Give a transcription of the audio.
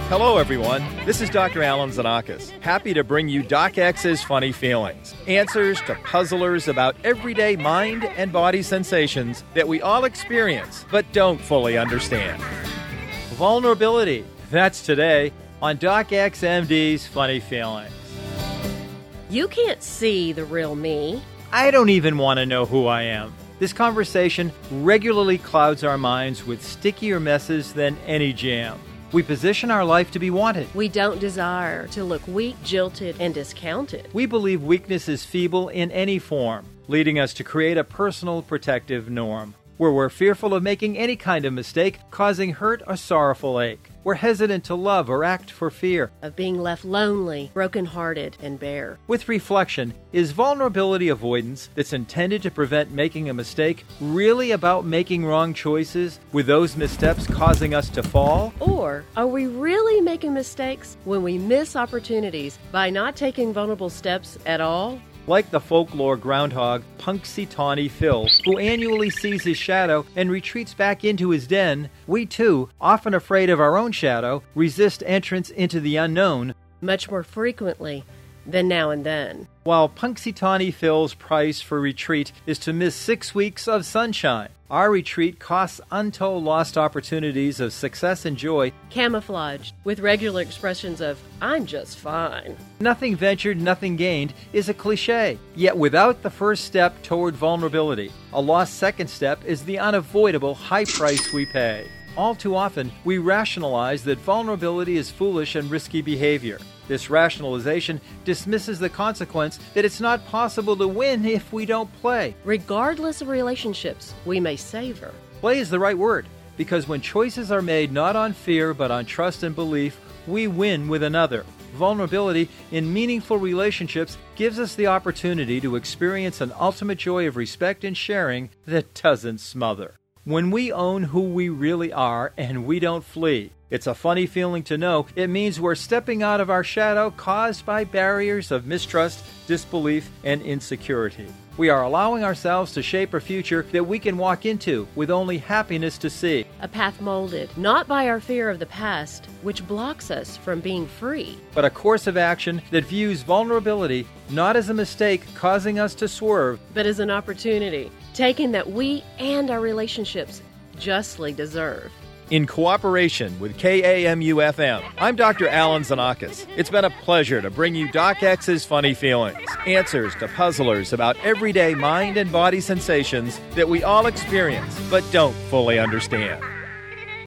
Hello, everyone. This is Dr. Alan Zanakis, happy to bring you Doc X's Funny Feelings, answers to puzzlers about everyday mind and body sensations that we all experience but don't fully understand. Vulnerability, that's today on Doc X MD's Funny Feelings. You can't see the real me. I don't even want to know who I am. This conversation regularly clouds our minds with stickier messes than any jam. We position our life to be wanted. We don't desire to look weak, jilted, and discounted. We believe weakness is feeble in any form, leading us to create a personal protective norm, where we're fearful of making any kind of mistake, causing hurt or sorrowful ache. We're hesitant to love or act for fear of being left lonely, brokenhearted, and bare. With reflection, is vulnerability avoidance that's intended to prevent making a mistake really about making wrong choices, with those missteps causing us to fall? Or are we really making mistakes when we miss opportunities by not taking vulnerable steps at all? Like the folklore groundhog Punxsutawney Phil, who annually sees his shadow and retreats back into his den, we too, often afraid of our own shadow, resist entrance into the unknown much more frequently than now and then. While Punxsutawney Phil's price for retreat is to miss 6 weeks of sunshine, our retreat costs untold lost opportunities of success and joy, camouflaged with regular expressions of, I'm just fine. Nothing ventured, nothing gained is a cliche. Yet without the first step toward vulnerability, a lost second step is the unavoidable high price we pay. All too often, we rationalize that vulnerability is foolish and risky behavior. This rationalization dismisses the consequence that it's not possible to win if we don't play. Regardless of relationships we may savor. Play is the right word, because when choices are made not on fear but on trust and belief, we win with another. Vulnerability in meaningful relationships gives us the opportunity to experience an ultimate joy of respect and sharing that doesn't smother. When we own who we really are and we don't flee, it's a funny feeling to know it means we're stepping out of our shadow caused by barriers of mistrust, disbelief, and insecurity. We are allowing ourselves to shape a future that we can walk into with only happiness to see. A path molded not by our fear of the past, which blocks us from being free, but a course of action that views vulnerability not as a mistake causing us to swerve, but as an opportunity, taken that we and our relationships justly deserve. In cooperation with KAMU-FM, I'm Dr. Alan Zanakis. It's been a pleasure to bring you Doc X's Funny Feelings, answers to puzzlers about everyday mind and body sensations that we all experience but don't fully understand.